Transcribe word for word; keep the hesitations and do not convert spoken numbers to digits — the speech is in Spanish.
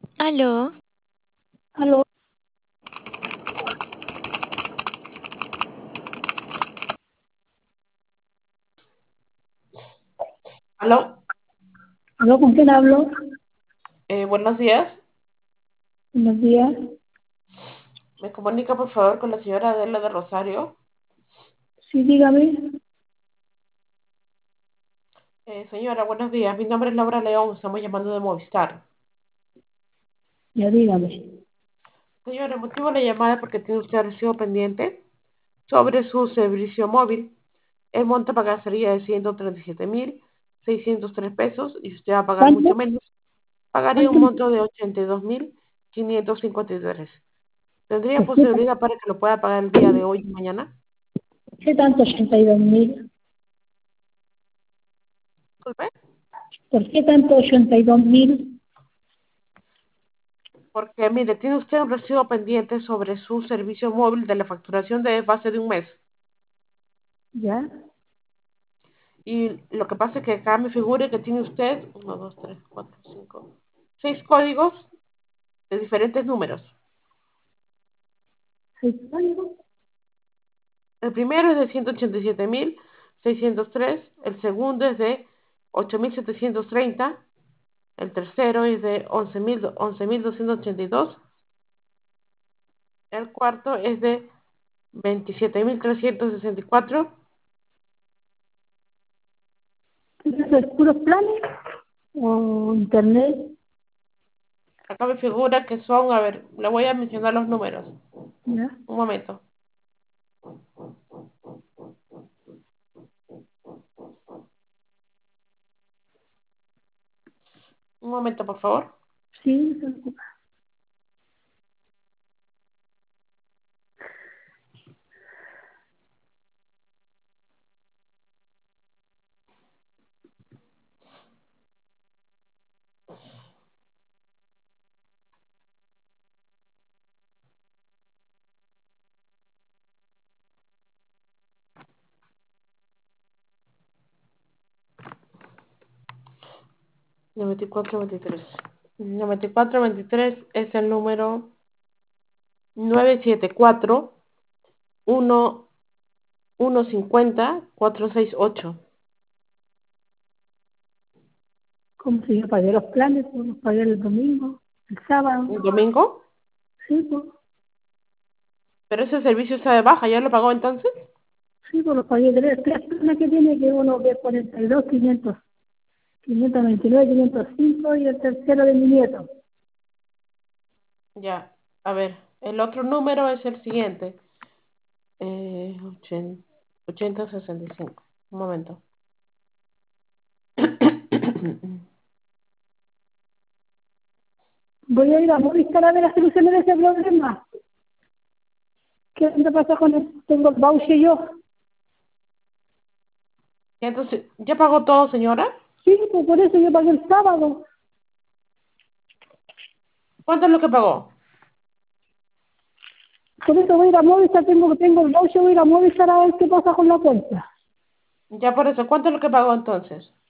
Aló, Aló, Aló, aló, ¿con quién hablo? eh, buenos días. Buenos días. Me comunica por favor con la señora Adela de Rosario. Sí, dígame. Eh, señora, buenos días. Mi nombre es Laura León. Estamos llamando de Movistar. Ya dígame. Señora, el motivo de la llamada es porque tiene usted recibo pendiente sobre su servicio móvil. El monto a pagar sería de ciento treinta y siete mil seiscientos tres pesos y si usted va a pagar ¿Cuánto? mucho menos, pagaría ¿Cuánto? un monto de ochenta y dos mil quinientos cincuenta y tres. ¿Tendría ¿Por qué, posibilidad para que lo pueda pagar el día de hoy y mañana? qué tanto ochenta y dos mil? Disculpe. ¿Por qué tanto ochenta y dos mil? Porque, mire, tiene usted un recibo pendiente sobre su servicio móvil de la facturación de base de un mes. ¿Ya? Y lo que pasa es que acá me figura que tiene usted uno, dos, tres, cuatro, cinco, seis códigos de diferentes números. ¿Sí? ¿Cuánto? El primero es de ciento ochenta y siete mil seiscientos tres, el segundo es de ocho mil setecientos treinta, el tercero es de once mil doscientos ochenta y dos, el cuarto es de veintisiete mil trescientos sesenta y cuatro. ¿Eso es puros planes o internet? Acá me figura que son, a ver, le voy a mencionar los números. ¿Ya? Un momento. Un momento, por favor. Sí, no se preocupa. noventa y cuatro veintitrés. noventa y cuatro veintitrés es el número nueve siete cuatro uno uno cincuenta cuatro seis ocho. ¿Cómo si yo pagué los planes? Pues los pagué el domingo, el sábado. ¿Un domingo? Sí, pues, Pero ese servicio está de baja, ¿ya lo pagó entonces? sí, pues los pagué tres, tres planes que tiene, que uno que es cuarenta y dos, quinientos, quinientos veintinueve, quinientos cinco y el tercero de mi nieto. Ya. A ver, el otro número es el siguiente. Eh, ochenta, ochenta sesenta y cinco. Un momento. Voy a ir a Movistar a ver las soluciones de ese problema. ¿Qué me pasa con el, tengo el voucher yo? Y entonces, ¿ya pagó todo, señora? Sí, pues por eso yo pagué el sábado. ¿Cuánto es lo que pagó? Por eso voy a ir a Movistar, tengo, tengo el voucher, voy a ir a Movistar a ver qué pasa con la cuenta. Ya por eso, ¿cuánto es lo que pagó entonces?